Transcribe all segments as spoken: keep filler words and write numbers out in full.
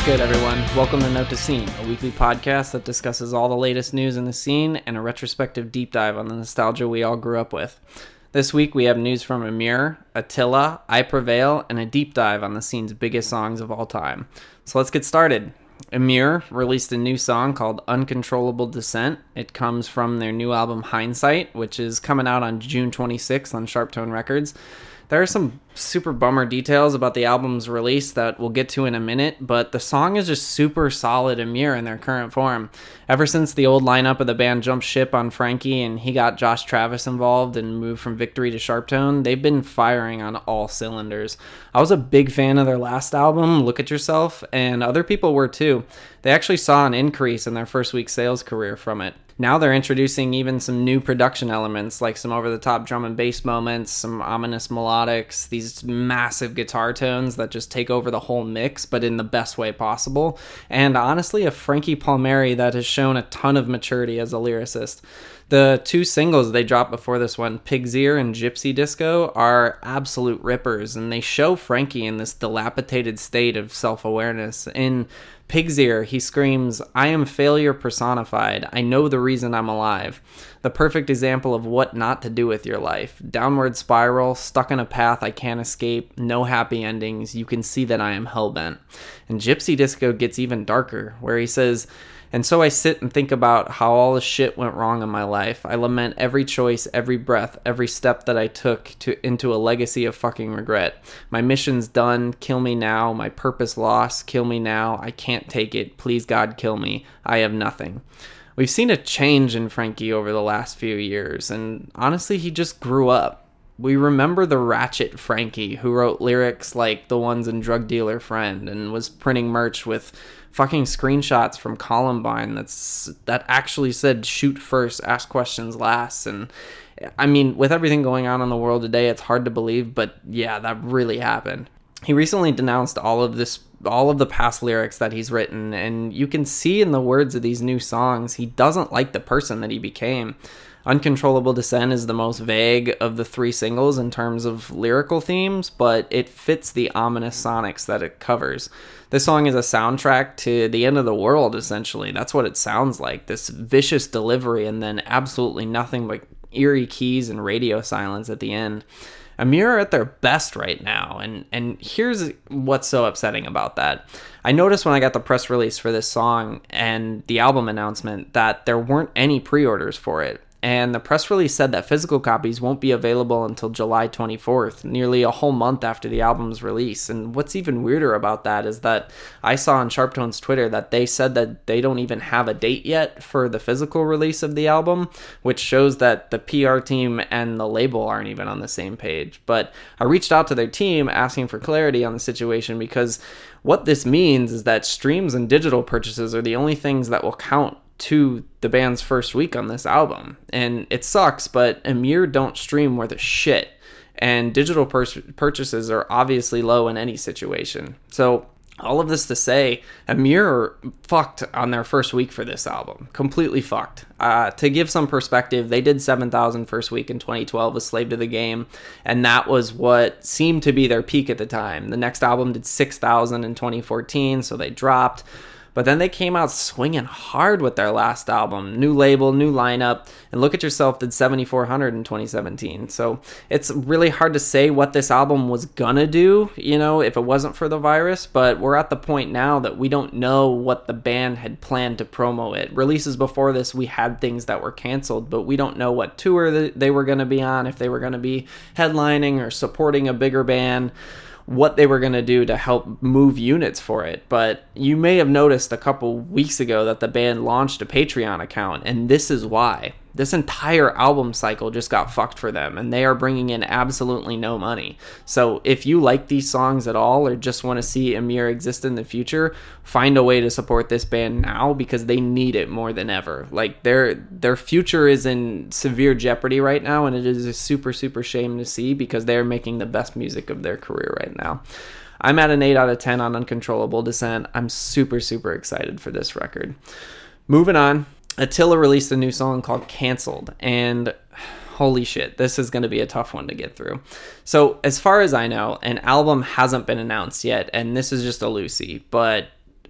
good, everyone? Welcome to Note to Scene, a weekly podcast that discusses all the latest news in the scene and a retrospective deep dive on the nostalgia we all grew up with. This week we have news from Amir, Attila, I Prevail, and a deep dive on the scene's biggest songs of all time. So let's get started. Amir released a new song called Uncontrollable Descent. It comes from their new album Hindsight, which is coming out on June twenty-sixth on Sharptone Records. There are some super bummer details about the album's release that we'll get to in a minute, but the song is just super solid Amir in their current form. Ever since the old lineup of the band jumped ship on Frankie and he got Josh Travis involved and moved from Victory to Sharptone, they've been firing on all cylinders. I was a big fan of their last album, Look at Yourself, and other people were too. They actually saw an increase in their first week sales career from it. Now they're introducing even some new production elements, like some over-the-top drum and bass moments, some ominous melodics, these massive guitar tones that just take over the whole mix, but in the best way possible. And honestly, a Frankie Palmieri that has shown a ton of maturity as a lyricist. The two singles they dropped before this one, Pig's Ear and Gypsy Disco, are absolute rippers, and they show Frankie in this dilapidated state of self-awareness. In Pig's Ear, he screams, "I am failure personified. I know the reason I'm alive." The perfect example of what not to do with your life. Downward spiral, stuck in a path I can't escape, no happy endings, you can see that I am hellbent. And Gypsy Disco gets even darker, where he says, "And so I sit and think about how all the shit went wrong in my life. I lament every choice, every breath, every step that I took to into a legacy of fucking regret. My mission's done, kill me now. My purpose lost, kill me now. I can't take it. Please God, kill me. I have nothing." We've seen a change in Frankie over the last few years, and honestly, he just grew up. We remember the ratchet Frankie who wrote lyrics like the ones in Drug Dealer Friend and was printing merch with fucking screenshots from Columbine that's that actually said shoot first, ask questions last. And I mean, with everything going on in the world today, it's hard to believe, but yeah, that really happened. He recently denounced all of this all of the past lyrics that he's written, and you can see in the words of these new songs he doesn't like the person that he became. Uncontrollable Descent is the most vague of the three singles in terms of lyrical themes, but it fits the ominous sonics that it covers. This song is a soundtrack to the end of the world, essentially. That's what it sounds like, this vicious delivery and then absolutely nothing but eerie keys and radio silence at the end. Amir are at their best right now, and, and here's what's so upsetting about that. I noticed when I got the press release for this song and the album announcement that there weren't any pre-orders for it. And the press release said that physical copies won't be available until July twenty-fourth, nearly a whole month after the album's release. And what's even weirder about that is that I saw on Sharptone's Twitter that they said that they don't even have a date yet for the physical release of the album, which shows that the P R team and the label aren't even on the same page. But I reached out to their team asking for clarity on the situation, because what this means is that streams and digital purchases are the only things that will count to the band's first week on this album. And it sucks, but Amir don't stream worth a shit, and digital pur- purchases are obviously low in any situation. So all of this to say, Amir are fucked on their first week for this album. Completely fucked. Uh, to give some perspective, they did seven thousand first week in twenty twelve with Slave to the Game, and that was what seemed to be their peak at the time. The next album did six thousand in twenty fourteen, so they dropped. But then they came out swinging hard with their last album. New label, new lineup, and Look at Yourself did seventy-four hundred in twenty seventeen. So it's really hard to say what this album was gonna do, you know, if it wasn't for the virus. But we're at the point now that we don't know what the band had planned to promo it. Releases before this, we had things that were canceled, but we don't know what tour they were gonna be on, if they were gonna be headlining or supporting a bigger band, what they were going to do to help move units for it. But you may have noticed a couple weeks ago that the band launched a Patreon account, and this is why. This entire album cycle just got fucked for them, and they are bringing in absolutely no money. So if you like these songs at all, or just want to see Amir exist in the future, find a way to support this band now, because they need it more than ever. Like, their their future is in severe jeopardy right now, and it is a super, super shame to see, because they're making the best music of their career right now. I'm at an eight out of ten on Uncontrollable Descent. I'm super, super excited for this record. Moving on. Attila released a new song called Cancelled, and holy shit, this is going to be a tough one to get through. So, as far as I know, an album hasn't been announced yet, and this is just a loosey, but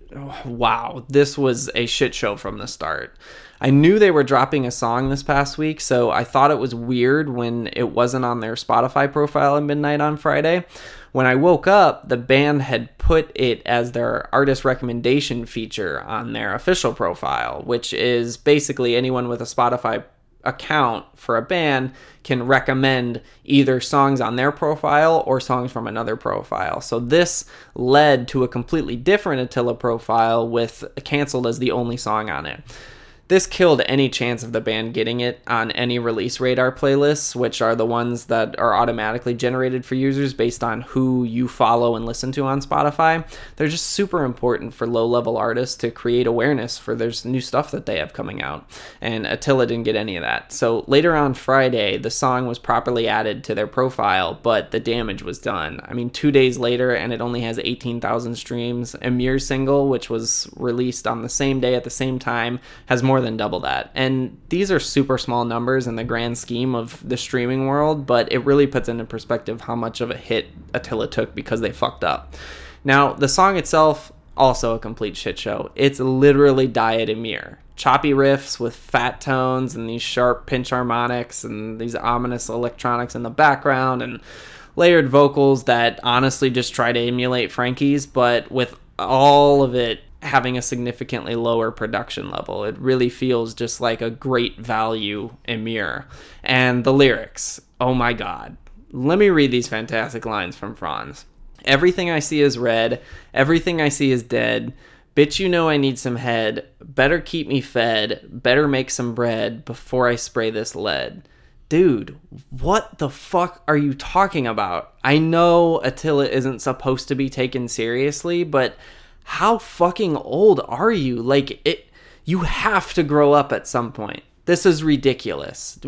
wow, this was a shit show from the start. I knew they were dropping a song this past week, so I thought it was weird when it wasn't on their Spotify profile at midnight on Friday. When I woke up, the band had put it as their artist recommendation feature on their official profile, which is basically anyone with a Spotify account for a band can recommend either songs on their profile or songs from another profile. So this led to a completely different Attila profile with Canceled as the only song on it. This killed any chance of the band getting it on any release radar playlists, which are the ones that are automatically generated for users based on who you follow and listen to on Spotify. They're just super important for low-level artists to create awareness for there's new stuff that they have coming out. And Attila didn't get any of that. So later on Friday, the song was properly added to their profile, but the damage was done. I mean, two days later, and it only has eighteen thousand streams. Emir's single, which was released on the same day at the same time, has more than double that. And these are super small numbers in the grand scheme of the streaming world, but it really puts into perspective how much of a hit Attila took because they fucked up. Now, the song itself, also a complete shit show. It's literally Diet Emir. Choppy riffs with fat tones and these sharp pinch harmonics and these ominous electronics in the background and layered vocals that honestly just try to emulate Frankie's, but with all of it having a significantly lower production level. It really feels just like a great value Emir. And the lyrics, oh my god. Let me read these fantastic lines from Franz. Everything I see is red, everything I see is dead. Bitch, you know I need some head. Better keep me fed, better make some bread before I spray this lead. Dude, what the fuck are you talking about? I know Attila isn't supposed to be taken seriously, but how fucking old are you? Like, it, you have to grow up at some point. This is ridiculous.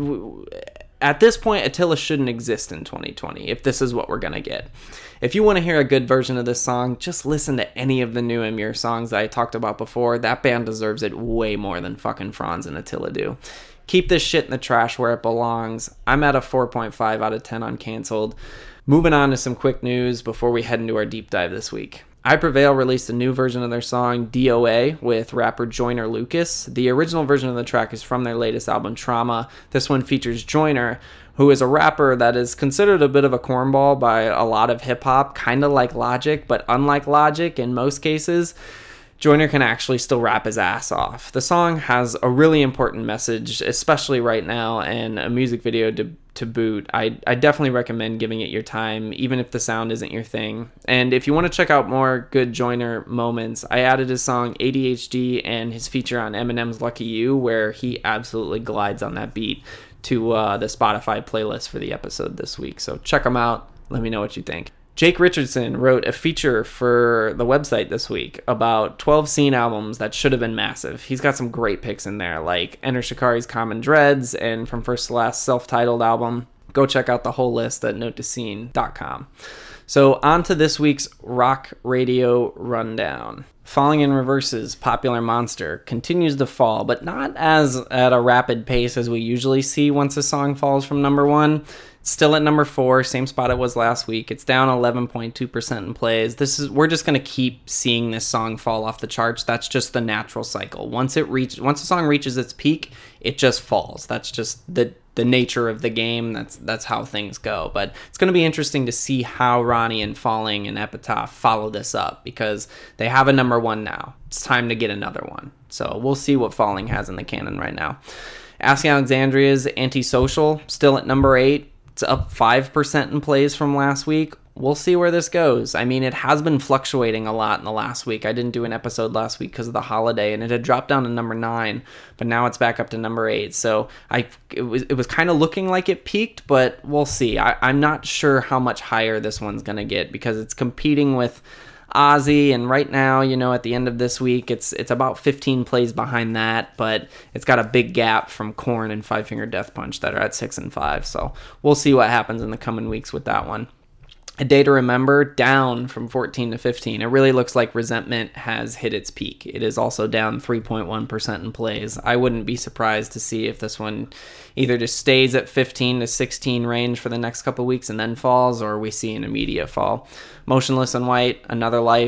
At this point, Attila shouldn't exist in twenty twenty, if this is what we're gonna get. If you want to hear a good version of this song, just listen to any of the new Emir songs that I talked about before. That band deserves it way more than fucking Franz and Attila do. Keep this shit in the trash where it belongs. I'm at a four point five out of ten on Canceled. Moving on to some quick news before we head into our deep dive this week. I Prevail released a new version of their song D O A with rapper Joyner Lucas. The original version of the track is from their latest album Trauma. This one features Joyner, who is a rapper that is considered a bit of a cornball by a lot of hip-hop, kind of like Logic, but unlike Logic in most cases. Joyner can actually still rap his ass off. The song has a really important message, especially right now, and a music video to, to boot. I, I definitely recommend giving it your time, even if the sound isn't your thing. And if you want to check out more good Joyner moments, I added his song A D H D and his feature on Eminem's Lucky You, where he absolutely glides on that beat, to uh, the Spotify playlist for the episode this week. So check them out. Let me know what you think. Jake Richardson wrote a feature for the website this week about twelve scene albums that should have been massive. He's got some great picks in there, like Enter Shikari's Common Dreads and From First to Last self-titled album. Go check out the whole list at note to scene dot com. So on to this week's rock radio rundown. Falling in Reverse's Popular Monster continues to fall, but not as at a rapid pace as we usually see once a song falls from number one. It's still at number four, same spot it was last week. It's down eleven point two percent in plays. This is we're just going to keep seeing this song fall off the charts. That's just the natural cycle. Once it reach, once a song reaches its peak, it just falls. That's just the the nature of the game. That's that's how things go. But it's going to be interesting to see how Ronnie and Falling and Epitaph follow this up, because they have a number one now. It's time to get another one. So we'll see what Falling has in the canon right now. Asking Alexandria's Antisocial, still at number eight. It's up five percent in plays from last week. We'll see where this goes. I mean, it has been fluctuating a lot in the last week. I didn't do an episode last week because of the holiday, and it had dropped down to number nine, but now it's back up to number eight. So I it was it was kind of looking like it peaked, but we'll see. I, I'm not sure how much higher this one's going to get, because it's competing with Ozzy, and right now, you know, at the end of this week, it's it's about fifteen plays behind that, but it's got a big gap from Korn and Five Finger Death Punch that are at six and five. So we'll see what happens in the coming weeks with that one. A Day to Remember, down from fourteen to fifteen. It really looks like Resentment has hit its peak. It is also down three point one percent in plays. I wouldn't be surprised to see if this one either just stays at fifteen to sixteen range for the next couple weeks and then falls, or we see an immediate fall. Motionless in White, Another Life,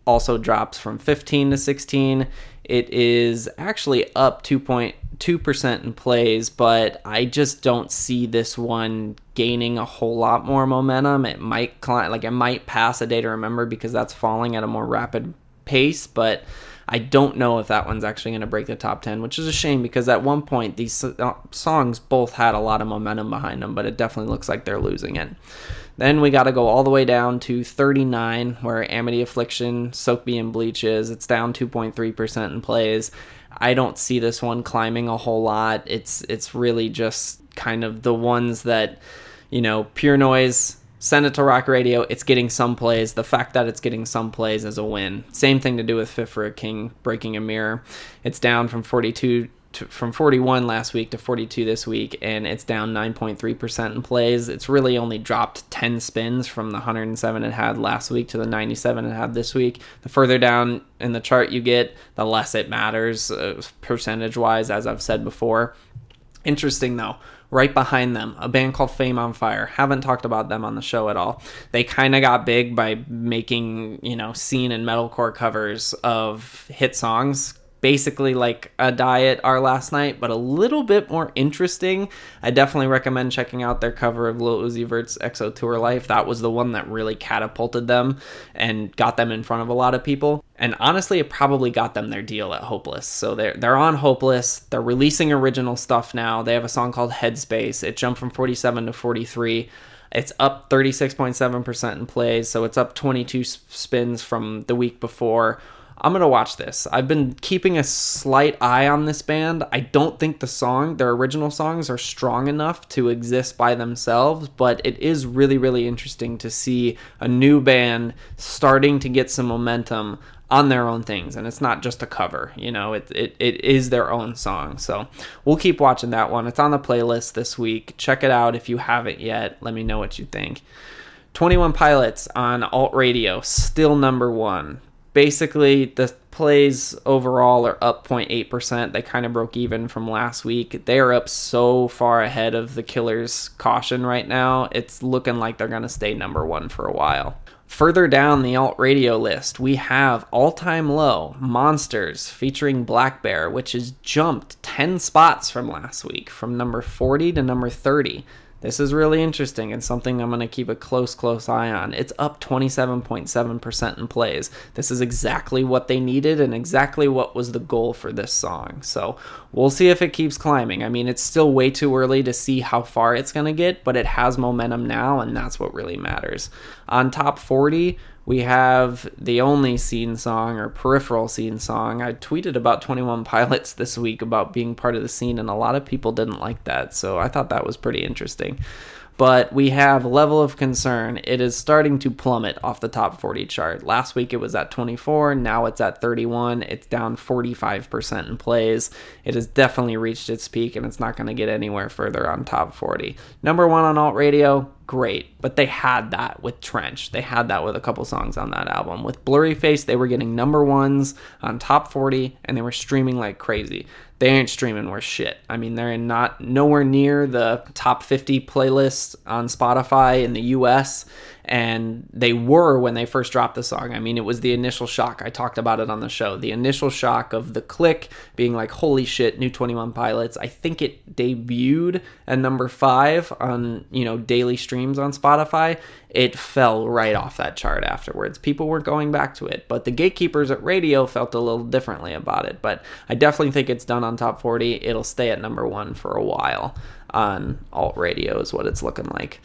also drops from fifteen to sixteen. It is actually up two point two percent in plays, but I just don't see this one gaining a whole lot more momentum. It might climb, like it might pass A Day to Remember because that's falling at a more rapid pace, but I don't know if that one's actually going to break the top ten, which is a shame because at one point these songs both had a lot of momentum behind them, but it definitely looks like they're losing it. Then we got to go all the way down to thirty-nine, where Amity Affliction, Soak Me in Bleach is. It's down two point three percent in plays. I don't see this one climbing a whole lot. It's it's really just kind of the ones that, you know, Pure Noise, send it to rock radio, it's getting some plays. The fact that it's getting some plays is a win. Same thing to do with Fit for a King, Breaking a Mirror. It's down from forty-two to, from forty-one last week to forty-two this week, and it's down nine point three percent in plays. It's really only dropped ten spins from the one hundred seven it had last week to the ninety-seven it had this week. The further down in the chart you get, the less it matters uh, percentage-wise, as I've said before. Interesting, though. Right behind them, a band called Fame on Fire. Haven't talked about them on the show at all. They kind of got big by making, you know, scene and metalcore covers of hit songs. Basically like a Diet, Our Last Night, but a little bit more interesting. I definitely recommend checking out their cover of Lil Uzi Vert's X O Tour Life. That was the one that really catapulted them and got them in front of a lot of people. And honestly, it probably got them their deal at Hopeless. So they're, they're on Hopeless. They're releasing original stuff now. They have a song called Headspace. It jumped from forty-seven to forty-three. It's up thirty-six point seven percent in plays, so it's up twenty-two spins from the week before. I'm going to watch this. I've been keeping a slight eye on this band. I don't think the song, their original songs, are strong enough to exist by themselves, but it is really, really interesting to see a new band starting to get some momentum on their own things, and it's not just a cover, you know, it, it it is their own song. So we'll keep watching that one. It's on the playlist this week. Check it out if you haven't yet. Let me know what you think. twenty-one Pilots on Alt Radio, still number one. Basically, the plays overall are up zero point eight percent. They kind of broke even from last week. They are up so far ahead of the Killers' Caution right now. It's looking like they're going to stay number one for a while. Further down the alt radio list, we have All Time Low, Monsters, featuring Black Bear, which has jumped ten spots from last week, from number forty to number thirty. This is really interesting and something I'm going to keep a close, close eye on. It's up twenty-seven point seven percent in plays. This is exactly what they needed and exactly what was the goal for this song. So we'll see if it keeps climbing. I mean, it's still way too early to see how far it's going to get, but it has momentum now, and that's what really matters. On top forty, we have the only scene song, or peripheral scene song. I tweeted about twenty-one Pilots this week about being part of the scene, and a lot of people didn't like that, so I thought that was pretty interesting. But we have Level of Concern. It is starting to plummet off the top forty chart. Last week it was at twenty-four, now it's at thirty-one. It's down forty-five percent in plays. It has definitely reached its peak, and it's not going to get anywhere further on top forty. Number one on alt radio, great, but they had that with Trench. They had that with a couple songs on that album. With Blurry Face, they were getting number ones on top forty, and they were streaming like crazy. They ain't streaming worth shit. I mean, they're not nowhere near the top fifty playlists on Spotify in the U S, and they were when they first dropped the song. I mean, it was the initial shock. I talked about it on the show. The initial shock of the click being like, holy shit, new twenty-one Pilots. I think it debuted at number five on, you know, daily streams on Spotify. It fell right off that chart afterwards. People weren't going back to it, but the gatekeepers at radio felt a little differently about it. But I definitely think it's done on top forty. It'll stay at number one for a while on alt radio is what it's looking like.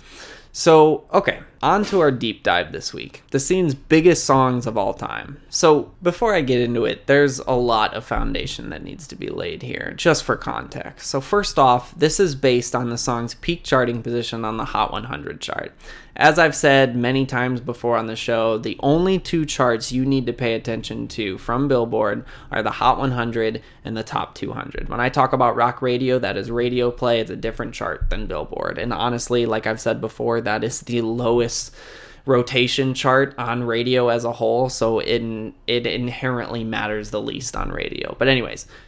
So, okay, on to our deep dive this week. The scene's biggest songs of all time. So, before I get into it, there's a lot of foundation that needs to be laid here, just for context. So, first off, this is based on the song's peak charting position on the Hot one hundred chart. As I've said many times before on the show, the only two charts you need to pay attention to from Billboard are the Hot one hundred and the Top two hundred. When I talk about rock radio, that is radio play. It's a different chart than Billboard. And honestly, like I've said before, that is the lowest rotation chart on radio as a whole, so it, it inherently matters the least on radio. But anyways,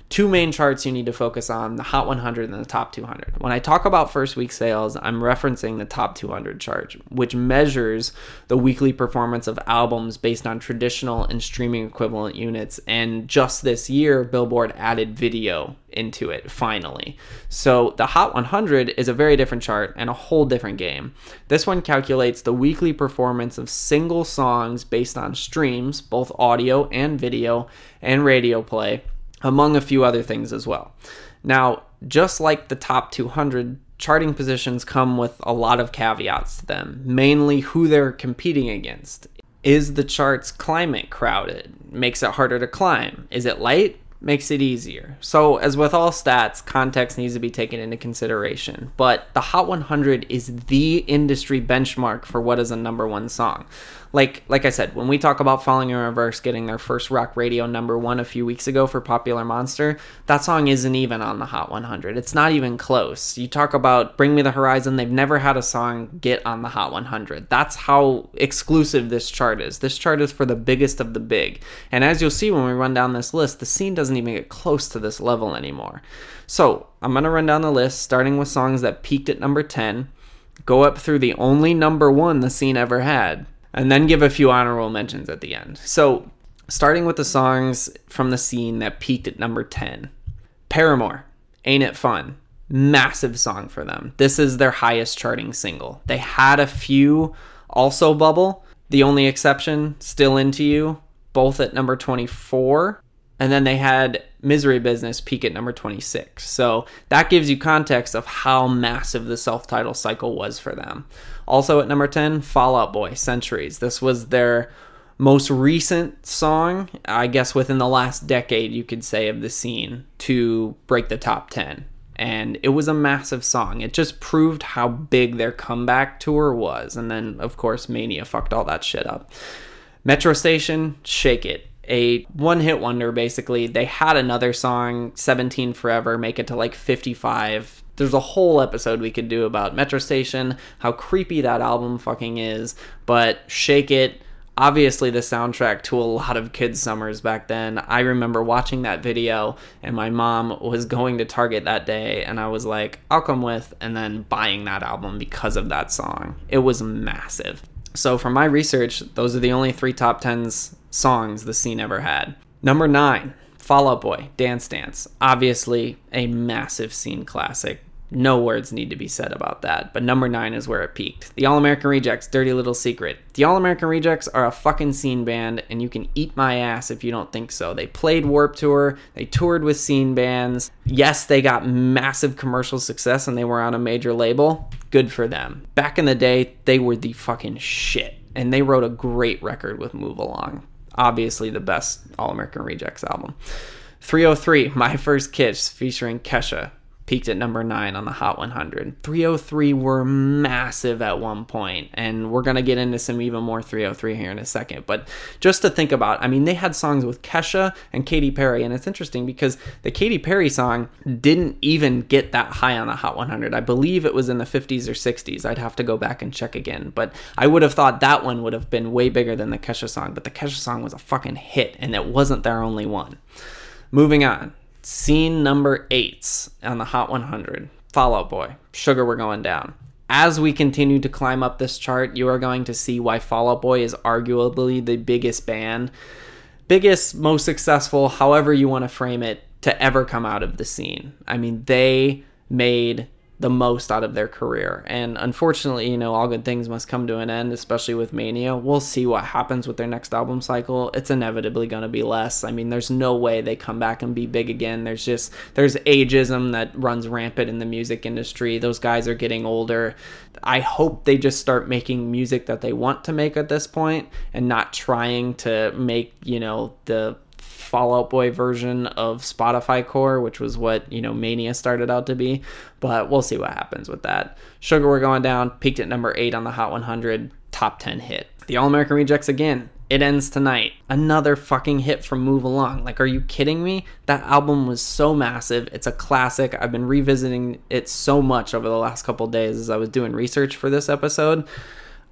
two main charts you need to focus on, the Hot one hundred and the Top two hundred. When I talk about first week sales, I'm referencing the Top two hundred chart, which measures the weekly performance of albums based on traditional and streaming equivalent units. And just this year, Billboard added video into it, finally. So the Hot one hundred is a very different chart and a whole different game. This one calculates the weekly performance of single songs based on streams, both audio and video, and radio play, among a few other things as well. Now, just like the Top two hundred, charting positions come with a lot of caveats to them, mainly who they're competing against. Is the chart's climate crowded? Makes it harder to climb. Is it light? Makes it easier. So, as with all stats, context needs to be taken into consideration. But the Hot one hundred is the industry benchmark for what is a number one song. Like like I said, when we talk about Falling in Reverse getting their first rock radio number one a few weeks ago for Popular Monster, that song isn't even on the Hot one hundred. It's not even close. You talk about Bring Me the Horizon, they've never had a song get on the Hot one hundred. That's how exclusive this chart is. This chart is for the biggest of the big. And as you'll see when we run down this list, the scene doesn't even get close to this level anymore. So I'm going to run down the list, starting with songs that peaked at number ten, go up through the only number one the scene ever had, and then give a few honorable mentions at the end. So, starting with the songs from the scene that peaked at number ten. Paramore, Ain't It Fun. Massive song for them. This is their highest charting single. They had a few also bubble. The only exception, Still Into You, both at number twenty-four. And then they had Misery Business peak at number twenty-six. So that gives you context of how massive the self-titled cycle was for them. Also at number ten, Fall Out Boy, Centuries. This was their most recent song, I guess within the last decade, you could say, of the scene to break the top ten. And it was a massive song. It just proved how big their comeback tour was. And then, of course, Mania fucked all that shit up. Metro Station, Shake It. A one-hit wonder, basically. They had another song, seventeen Forever, make it to like fifty-five. There's a whole episode we could do about Metro Station, how creepy that album fucking is. But Shake It, obviously the soundtrack to a lot of kids' summers back then. I remember watching that video, and my mom was going to Target that day, and I was like, I'll come with, and then buying that album because of that song. It was massive. So from my research, those are the only three top tens songs the scene ever had. Number nine, Fall Out Boy, Dance Dance. Obviously a massive scene classic. No words need to be said about that, but number nine is where it peaked. The All-American Rejects, Dirty Little Secret. The All-American Rejects are a fucking scene band, and you can eat my ass if you don't think so. They played Warped Tour, they toured with scene bands. Yes, they got massive commercial success and they were on a major label. Good for them. Back in the day, they were the fucking shit, and they wrote a great record with Move Along. Obviously the best All-American Rejects album. three oh three, My First Kiss, featuring Kesha, peaked at number nine on the Hot one hundred. three oh three were massive at one point, and we're going to get into some even more three oh three here in a second. But just to think about, I mean, they had songs with Kesha and Katy Perry, and it's interesting because the Katy Perry song didn't even get that high on the Hot one hundred. I believe it was in the fifties or sixties. I'd have to go back and check again, but I would have thought that one would have been way bigger than the Kesha song, but the Kesha song was a fucking hit, and it wasn't their only one. Moving on. Scene number eight on the Hot one hundred. Fall Out Boy, Sugar We're Going Down. As we continue to climb up this chart, you are going to see why Fall Out Boy is arguably the biggest band, biggest, most successful, however you want to frame it, to ever come out of the scene. I mean, they made the most out of their career. And unfortunately, you know, all good things must come to an end, especially with Mania. We'll see what happens with their next album cycle. It's inevitably going to be less. I mean, there's no way they come back and be big again. There's just, there's ageism that runs rampant in the music industry. Those guys are getting older. I hope they just start making music that they want to make at this point and not trying to make, you know, the Fall Out Boy version of Spotify Core, which was what, you know, Mania started out to be. But we'll see what happens with that. Sugar We're Going Down peaked at number eight on the Hot one hundred, top ten hit. The All-American Rejects again. It Ends Tonight. Another fucking hit from Move Along. Like, are you kidding me? That album was so massive. It's a classic. I've been revisiting it so much over the last couple of days as I was doing research for this episode.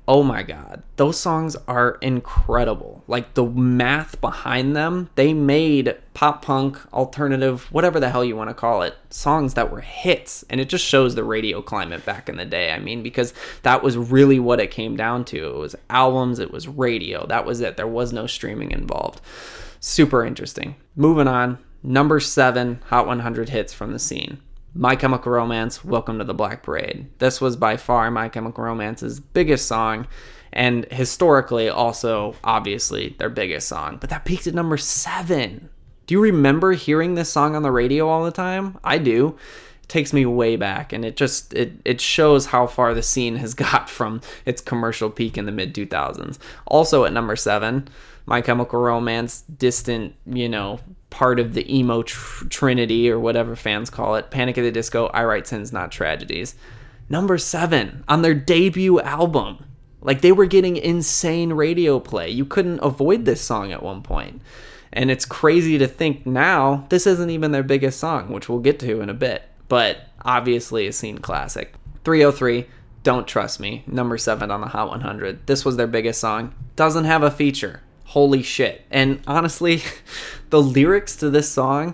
oh my god, those songs are incredible. Like, the math behind them, they made pop punk, alternative, whatever the hell you want to call it, songs that were hits. And it just shows the radio climate back in the day. I mean, because that was really what it came down to. It was albums, it was radio. That was it. There was no streaming involved. Super interesting. Moving on, number seven Hot one hundred hits from the scene. My Chemical Romance, Welcome to the Black Parade. This was by far My Chemical Romance's biggest song, and historically also, obviously, their biggest song. But that peaked at number seven. Do you remember hearing this song on the radio all the time? I do. It takes me way back, and it just, it, it shows how far the scene has got from its commercial peak in the mid two thousands. Also at number seven, My Chemical Romance, distant, you know, part of the emo tr- trinity or whatever fans call it. Panic at the Disco, I Write Sins Not Tragedies. Number seven on their debut album. Like, they were getting insane radio play. You couldn't avoid this song at one point. And it's crazy to think now this isn't even their biggest song, which we'll get to in a bit. But obviously a scene classic. three oh three, Don't Trust Me, number seven on the Hot one hundred. This was their biggest song. Doesn't have a feature. Holy shit. And honestly, the lyrics to this song,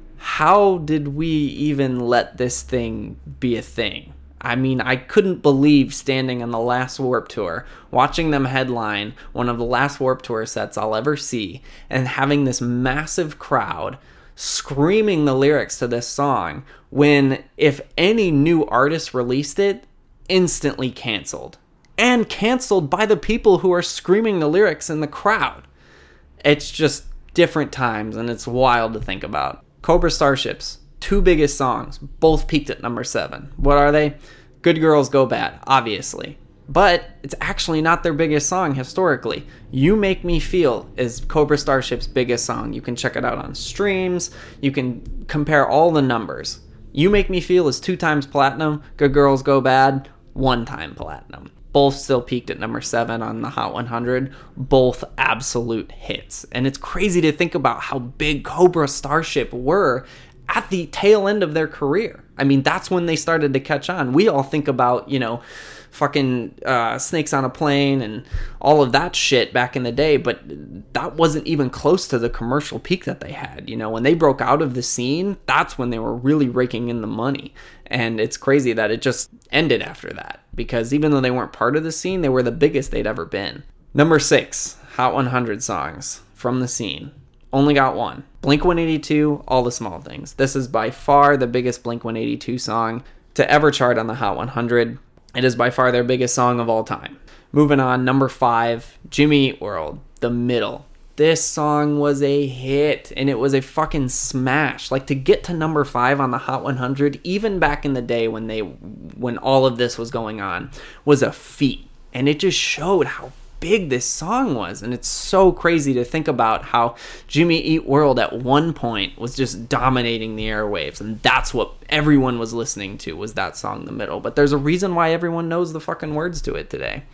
how did we even let this thing be a thing? I mean, I couldn't believe standing on the last Warped Tour, watching them headline one of the last Warped Tour sets I'll ever see, and having this massive crowd screaming the lyrics to this song when, if any new artist released it, instantly canceled. And canceled by the people who are screaming the lyrics in the crowd. It's just different times, and it's wild to think about. Cobra Starship's two biggest songs, both peaked at number seven. What are they? Good Girls Go Bad, obviously. But it's actually not their biggest song historically. You Make Me Feel is Cobra Starship's biggest song. You can check it out on streams. You can compare all the numbers. You Make Me Feel is two times platinum. Good Girls Go Bad, one time platinum. Both still peaked at number seven on the Hot one hundred. Both absolute hits. And it's crazy to think about how big Cobra Starship were at the tail end of their career. I mean, that's when they started to catch on. We all think about, you know, fucking uh, Snakes on a Plane and all of that shit back in the day, but that wasn't even close to the commercial peak that they had. You know, when they broke out of the scene, that's when they were really raking in the money. And it's crazy that it just ended after that, because even though they weren't part of the scene, they were the biggest they'd ever been. Number six, Hot one hundred songs from the scene. Only got one. Blink one eighty-two, All the Small Things. This is by far the biggest Blink one eighty-two song to ever chart on the Hot one hundred. It is by far their biggest song of all time. Moving on, number five, Jimmy Eat World, The Middle. This song was a hit, and it was a fucking smash. Like, to get to number five on the Hot one hundred, even back in the day when they, when all of this was going on, was a feat. And it just showed how big this song was. And it's so crazy to think about how Jimmy Eat World at one point was just dominating the airwaves, and that's what everyone was listening to, was that song, The Middle. But there's a reason why everyone knows the fucking words to it today.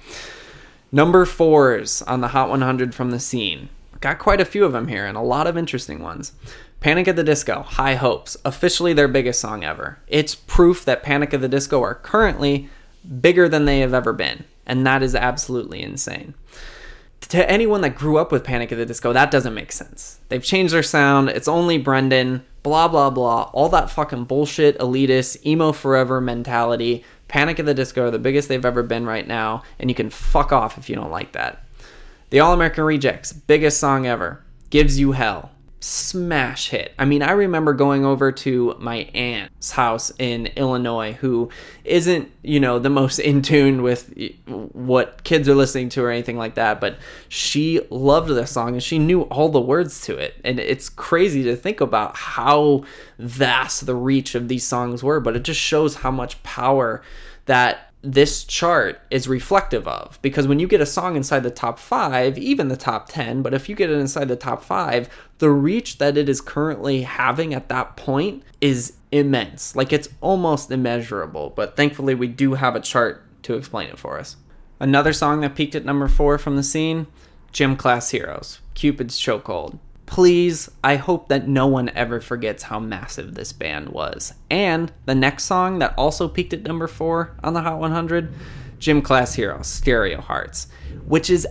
Number fours on the Hot one hundred from the scene. Got quite a few of them here, and a lot of interesting ones. Panic at the Disco, High Hopes, officially their biggest song ever. It's proof that Panic at the Disco are currently bigger than they have ever been, and that is absolutely insane. To anyone that grew up with Panic at the Disco, that doesn't make sense. They've changed their sound, it's only Brendan, blah blah blah, all that fucking bullshit, elitist, emo forever mentality. Panic at the Disco are the biggest they've ever been right now, and you can fuck off if you don't like that. The All-American Rejects, biggest song ever, Gives You Hell. Smash hit. I mean, I remember going over to my aunt's house in Illinois, who isn't, you know, the most in tune with what kids are listening to or anything like that, but she loved this song and she knew all the words to it. And it's crazy to think about how vast the reach of these songs were, but it just shows how much power that this chart is reflective of, because when you get a song inside the top five, even the top ten, but if you get it inside the top five, the reach that it is currently having at that point is immense. Like, it's almost immeasurable, but thankfully we do have a chart to explain it for us. Another song that peaked at number four from the scene, Gym Class Heroes, Cupid's Chokehold. Please, I hope that no one ever forgets how massive this band was. And the next song that also peaked at number four on the Hot one hundred, Gym Class Heroes, Stereo Hearts, which is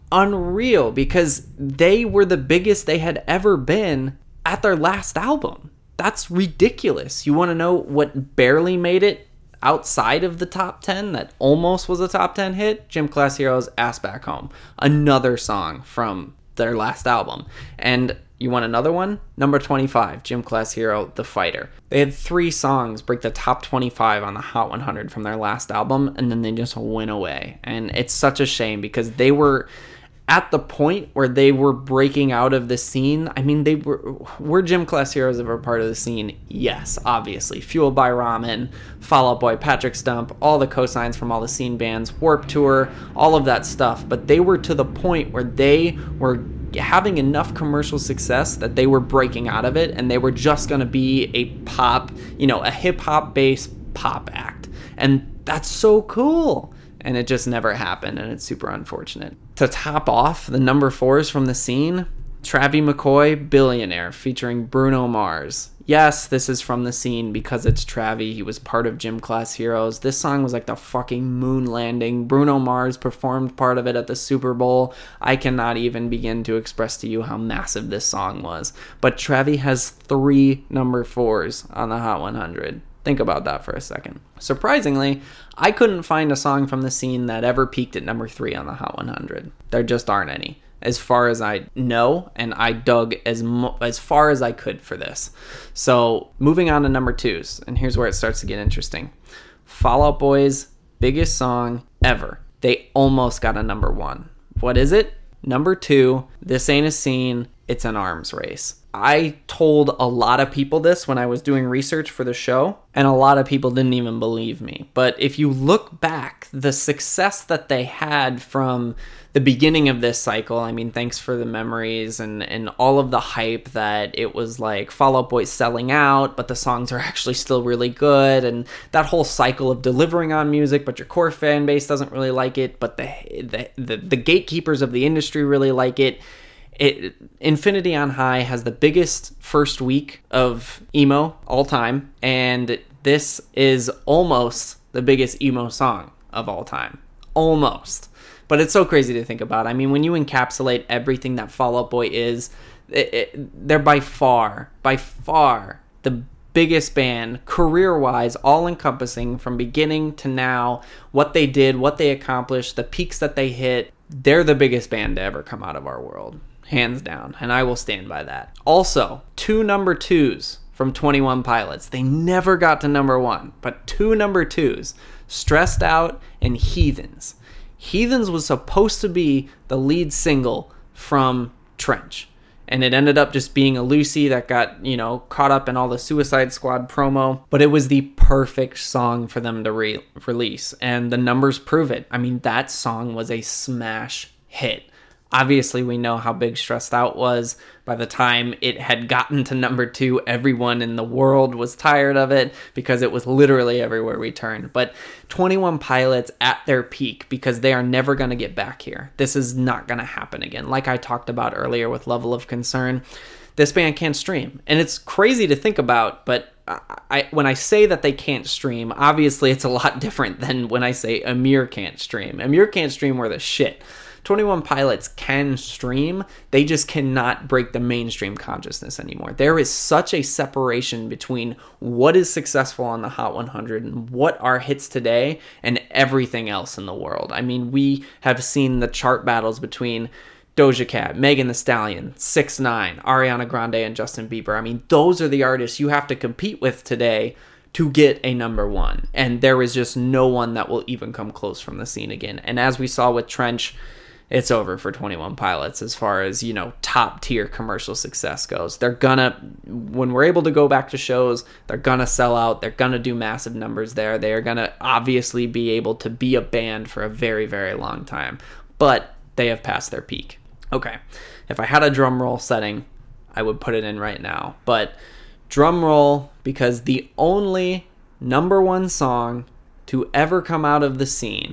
unreal because they were the biggest they had ever been at their last album. That's ridiculous. You want to know what barely made it outside of the top ten that almost was a top ten hit? Gym Class Heroes, Ass Back Home. Another song from their last album. And you want another one? Number twenty-five, Gym Class Hero, The Fighter. They had three songs break the top twenty-five on the Hot one hundred from their last album, and then they just went away. And it's such a shame because they were at the point where they were breaking out of the scene. I mean, they were, were Gym Class Heroes ever part of the scene? Yes, obviously. Fueled by Ramen, Fall Out Boy, Patrick Stump, all the cosigns from all the scene bands, Warped Tour, all of that stuff. But they were to the point where they were having enough commercial success that they were breaking out of it, and they were just going to be a pop, you know, a hip-hop based pop act. And that's so cool. And it just never happened, and it's super unfortunate. To top off the number fours from the scene, Travie McCoy, Billionaire, featuring Bruno Mars. Yes, this is from the scene because it's Travie. He was part of Gym Class Heroes. This song was like the fucking moon landing. Bruno Mars performed part of it at the Super Bowl. I cannot even begin to express to you how massive this song was. But Travie has three number fours on the Hot one hundred. Think about that for a second. Surprisingly, I couldn't find a song from the scene that ever peaked at number three on the Hot one hundred. There just aren't any, as far as I know, and I dug as mo- as far as I could for this. So, moving on to number twos, and here's where it starts to get interesting. Fall Out Boy's biggest song ever. They almost got a number one. What is it? Number two, This Ain't a Scene, It's an Arms Race. I told a lot of people this when I was doing research for the show, and a lot of people didn't even believe me. But if you look back, the success that they had from the beginning of this cycle, I mean, thanks for the memories and, and all of the hype that it was like Fall Out Boy selling out, but the songs are actually still really good, and that whole cycle of delivering on music, but your core fan base doesn't really like it, but the the, the, the gatekeepers of the industry really like it. It, Infinity on High has the biggest first week of emo all time, and this is almost the biggest emo song of all time. Almost. But it's so crazy to think about. I mean, when you encapsulate everything that Fall Out Boy is, it, it, they're by far, by far the biggest band, career-wise, all-encompassing from beginning to now, what they did, what they accomplished, the peaks that they hit. They're the biggest band to ever come out of our world. Hands down, and I will stand by that. Also, two number twos from twenty-one Pilots. They never got to number one, but two number twos, Stressed Out and Heathens. Heathens was supposed to be the lead single from Trench, and it ended up just being a Lucy that got, you know, caught up in all the Suicide Squad promo, but it was the perfect song for them to re- release, and the numbers prove it. I mean, that song was a smash hit. Obviously, we know how big Stressed Out was. By the time it had gotten to number two, everyone in the world was tired of it because it was literally everywhere we turned. But twenty-one Pilots at their peak, because they are never going to get back here. This is not going to happen again. Like I talked about earlier with Level of Concern, this band can't stream. And it's crazy to think about, but I, I, when I say that they can't stream, obviously it's a lot different than when I say Amir can't stream. Amir can't stream worth a shit. twenty-one Pilots can stream, they just cannot break the mainstream consciousness anymore. There is such a separation between what is successful on the Hot one hundred and what are hits today and everything else in the world. I mean, we have seen the chart battles between Doja Cat, Megan Thee Stallion, six nine, Ariana Grande, and Justin Bieber. I mean, those are the artists you have to compete with today to get a number one. And there is just no one that will even come close from the scene again. And as we saw with Trench, it's over for twenty-one Pilots as far as, you know, top tier commercial success goes. They're gonna, when we're able to go back to shows, they're gonna sell out. They're gonna do massive numbers there. They are gonna obviously be able to be a band for a very, very long time. But they have passed their peak. Okay, if I had a drum roll setting, I would put it in right now. But drum roll, because the only number one song to ever come out of the scene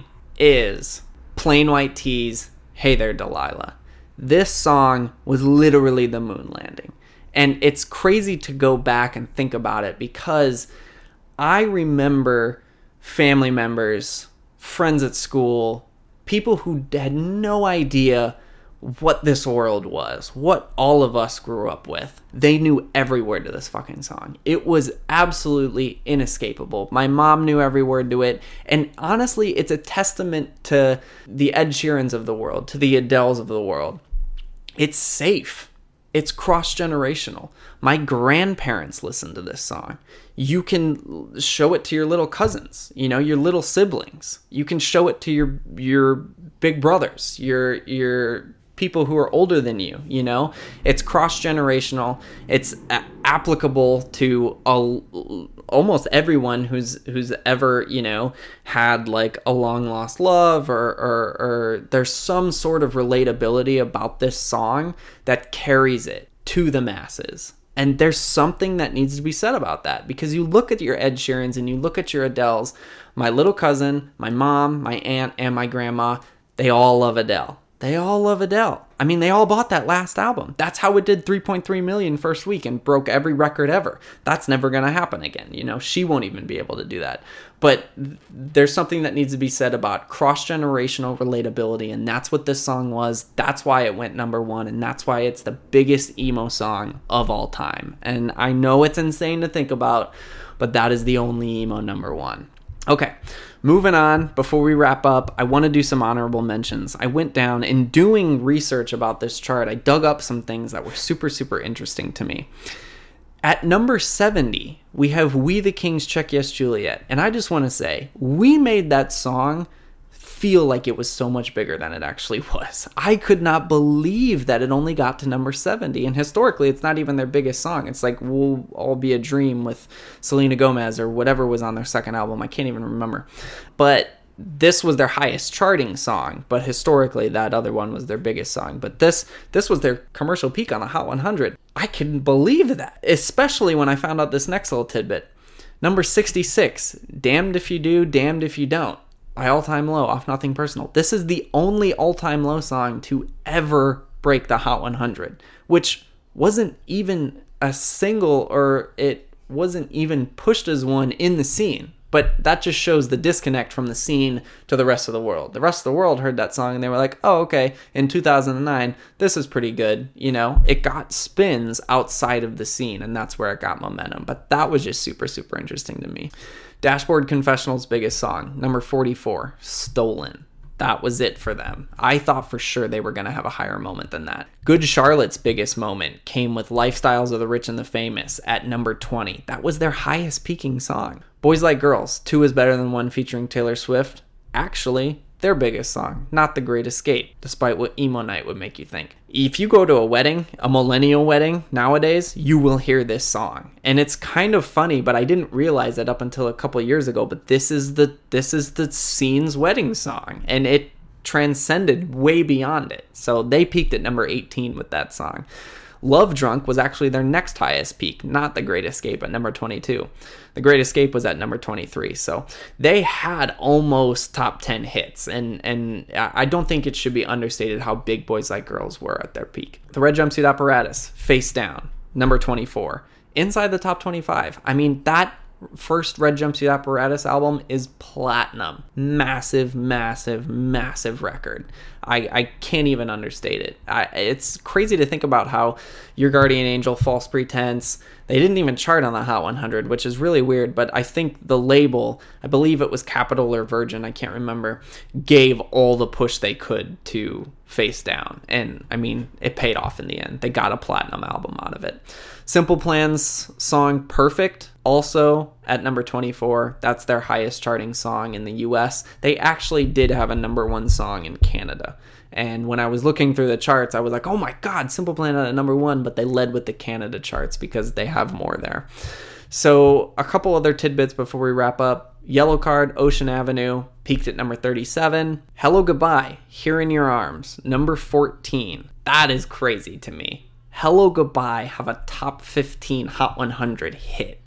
is Plain White T's Hey There Delilah. This song was literally the moon landing. And it's crazy to go back and think about it, because I remember family members friends at school, people who had no idea what this world was, what all of us grew up with. They knew every word to this fucking song. It was absolutely inescapable. My mom knew every word to it, and honestly, it's a testament to the Ed Sheerans of the world, to the Adeles of the world. It's safe. It's cross-generational. My grandparents listen to this song. You can show it to your little cousins, you know, your little siblings. You can show it to your your big brothers, your your people who are older than you, you know. It's cross-generational. It's a- applicable to a, almost everyone who's who's ever, you know, had like a long-lost love, or, or or there's some sort of relatability about this song that carries it to the masses. And there's something that needs to be said about that, because you look at your Ed Sheerans and you look at your Adeles. My little cousin, my mom, my aunt, and my grandma, they all love Adele. They all love Adele. I mean, they all bought that last album. That's how it did three point three million first week and broke every record ever. That's never going to happen again. You know, she won't even be able to do that. But there's something that needs to be said about cross-generational relatability, and that's what this song was. That's why it went number one, and that's why it's the biggest emo song of all time. And I know it's insane to think about, but that is the only emo number one. Okay, moving on. Before we wrap up, I want to do some honorable mentions. I went down, in doing research about this chart, I dug up some things that were super, super interesting to me. At number seventy, we have We the Kings' Check Yes Juliet. And I just want to say, we made that song feel like it was so much bigger than it actually was. I could not believe that it only got to number seventy. And historically, it's not even their biggest song. It's like We'll All Be a Dream with Selena Gomez or whatever was on their second album. I can't even remember. But this was their highest charting song. But historically, that other one was their biggest song. But this this was their commercial peak on the Hot one hundred. I couldn't believe that, especially when I found out this next little tidbit. Number sixty-six, Damned If You Do, Damned If You Don't, by All Time Low, off Nothing Personal. This is the only All Time Low song to ever break the Hot one hundred, which wasn't even a single, or it wasn't even pushed as one in the scene. But that just shows the disconnect from the scene to the rest of the world. The rest of the world heard that song and they were like, oh, okay, in two thousand nine, this is pretty good. You know, it got spins outside of the scene, and that's where it got momentum. But that was just super, super interesting to me. Dashboard Confessional's biggest song, number forty-four, Stolen. That was it for them. I thought for sure they were going to have a higher moment than that. Good Charlotte's biggest moment came with Lifestyles of the Rich and the Famous at number twenty. That was their highest peaking song. Boys Like Girls, Two Is Better Than One featuring Taylor Swift. Actually, their biggest song, not The Great Escape, despite what emo night would make you think. If you go to a wedding, a millennial wedding nowadays, you will hear this song. And it's kind of funny, but I didn't realize it up until a couple years ago, but this is the this is the scene's wedding song, and it transcended way beyond it. So they peaked at number eighteen with that song. Love Drunk was actually their next highest peak, not The Great Escape at number twenty-two. The Great Escape was at number twenty-three. So they had almost top ten hits. And, and I don't think it should be understated how big Boys Like Girls were at their peak. The Red Jumpsuit Apparatus, Face Down, number twenty-four. Inside the top twenty-five. I mean, that first Red Jumpsuit Apparatus album is platinum. Massive, massive, massive record. I, I can't even understate it. I, it's crazy to think about how Your Guardian Angel, False Pretense, they didn't even chart on the Hot one hundred, which is really weird, but I think the label, I believe it was Capitol or Virgin, I can't remember, gave all the push they could to Face Down. And, I mean, it paid off in the end. They got a platinum album out of it. Simple Plan's song Perfect, also at number twenty-four. That's their highest charting song in the U S. They actually did have a number one song in Canada. And when I was looking through the charts, I was like, oh my God, Simple Plan at number one, but they led with the Canada charts because they have more there. So a couple other tidbits before we wrap up. Yellow Card, Ocean Avenue, peaked at number thirty-seven. Hello Goodbye, Here in Your Arms, number fourteen. That is crazy to me. Hello Goodbye have a top fifteen Hot one hundred hit.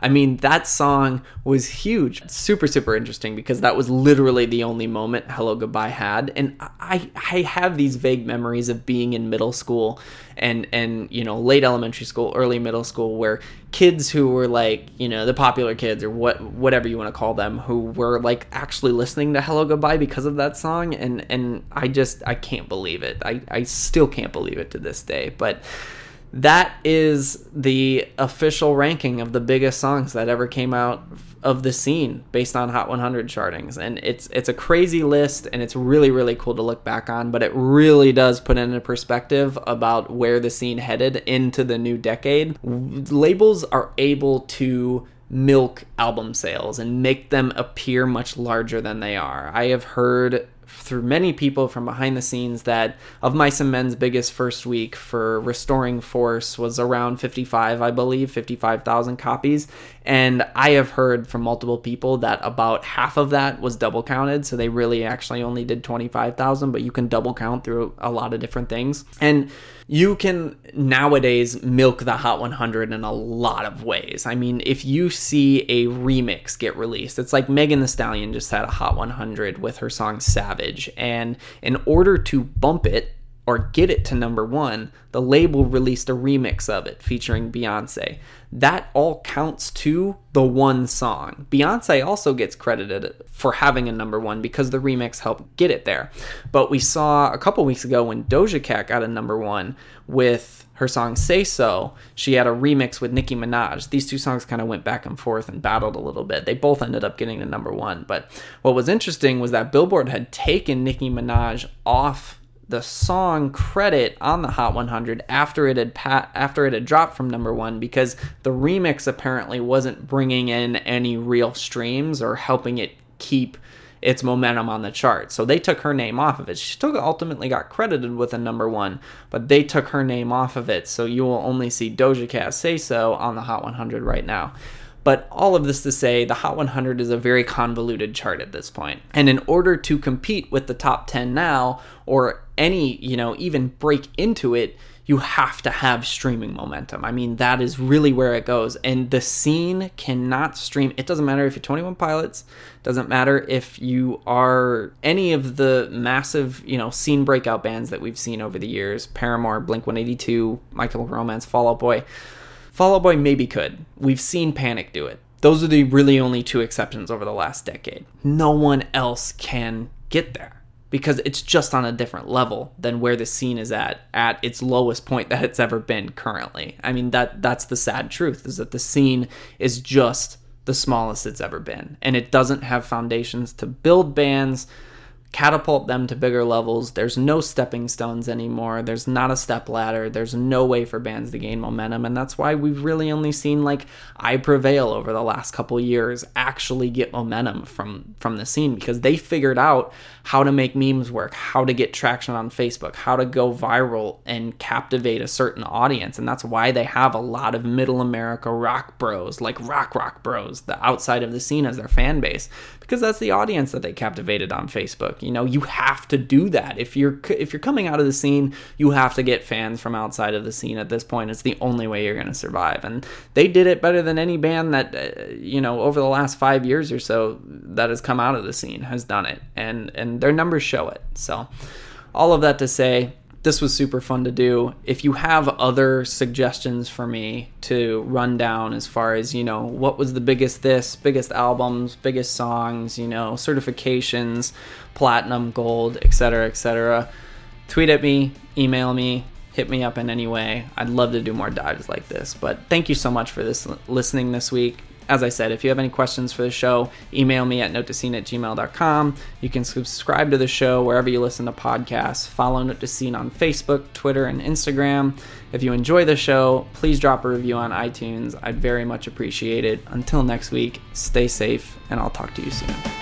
I mean, that song was huge. Super, super interesting because that was literally the only moment Hello Goodbye had. And I, I have these vague memories of being in middle school and, and, you know, late elementary school, early middle school, where kids who were like, you know, the popular kids or what, whatever you want to call them, who were like actually listening to Hello Goodbye because of that song. And, and I just, I can't believe it. I, I still can't believe it to this day. But that is the official ranking of the biggest songs that ever came out of the scene based on Hot one hundred chartings. And it's it's a crazy list, and it's really, really cool to look back on, but it really does put into perspective about where the scene headed into the new decade. Labels are able to milk album sales and make them appear much larger than they are. I have heard through many people from behind the scenes that Of Mice and Men's biggest first week for Restoring Force was around fifty-five, I believe, fifty-five thousand copies. And I have heard from multiple people that about half of that was double counted. So they really actually only did twenty-five thousand, but you can double count through a lot of different things. And you can nowadays milk the Hot one hundred in a lot of ways. I mean, if you see a remix get released, it's like Megan Thee Stallion just had a Hot one hundred with her song Savage. And in order to bump it or get it to number one, the label released a remix of it featuring Beyonce. That all counts to the one song. Beyonce also gets credited for having a number one because the remix helped get it there. But we saw a couple weeks ago when Doja Cat got a number one with her song Say So, she had a remix with Nicki Minaj. These two songs kind of went back and forth and battled a little bit. They both ended up getting to number one. But what was interesting was that Billboard had taken Nicki Minaj off the song credit on the Hot one hundred after it had pa- after it had dropped from number one because the remix apparently wasn't bringing in any real streams or helping it keep its momentum on the chart. So they took her name off of it. She still ultimately got credited with a number one, but they took her name off of it. So you will only see Doja Cat Say So on the Hot one hundred right now. But all of this to say, the Hot one hundred is a very convoluted chart at this point. And in order to compete with the top ten now, or any, you know, even break into it, you have to have streaming momentum. I mean, that is really where it goes. And the scene cannot stream. It doesn't matter if you're twenty-one Pilots. Doesn't matter if you are any of the massive, you know, scene breakout bands that we've seen over the years. Paramore, Blink one eighty-two, My Chemical Romance, Fall Out Boy. Fall Out Boy maybe could. We've seen Panic do it. Those are the really only two exceptions over the last decade. No one else can get there because it's just on a different level than where the scene is at, at its lowest point that it's ever been currently. I mean, that that's the sad truth, is that the scene is just the smallest it's ever been. And it doesn't have foundations to build bands, catapult them to bigger levels. There's no stepping stones anymore. There's not a step ladder. There's no way for bands to gain momentum. And that's why we've really only seen like I Prevail over the last couple years actually get momentum from, from the scene, because they figured out how to make memes work, how to get traction on Facebook, how to go viral and captivate a certain audience. And that's why they have a lot of middle America rock bros, like rock rock bros, the outside of the scene as their fan base, because that's the audience that they captivated on Facebook. You know, you have to do that. If you're if you're coming out of the scene, you have to get fans from outside of the scene at this point. It's the only way you're going to survive. And they did it better than any band that, uh, you know, over the last five years or so that has come out of the scene has done it. And, and their numbers show it. So all of that to say, this was super fun to do. If you have other suggestions for me to run down as far as, you know, what was the biggest this, biggest albums, biggest songs, you know, certifications, platinum, gold, et cetera, et cetera, tweet at me, email me, hit me up in any way. I'd love to do more dives like this. But thank you so much for this listening this week. As I said, if you have any questions for the show, email me at note to scene at gmail dot com. You can subscribe to the show wherever you listen to podcasts. Follow Note to Scene on Facebook, Twitter, and Instagram. If you enjoy the show, please drop a review on iTunes. I'd very much appreciate it. Until next week, stay safe, and I'll talk to you soon.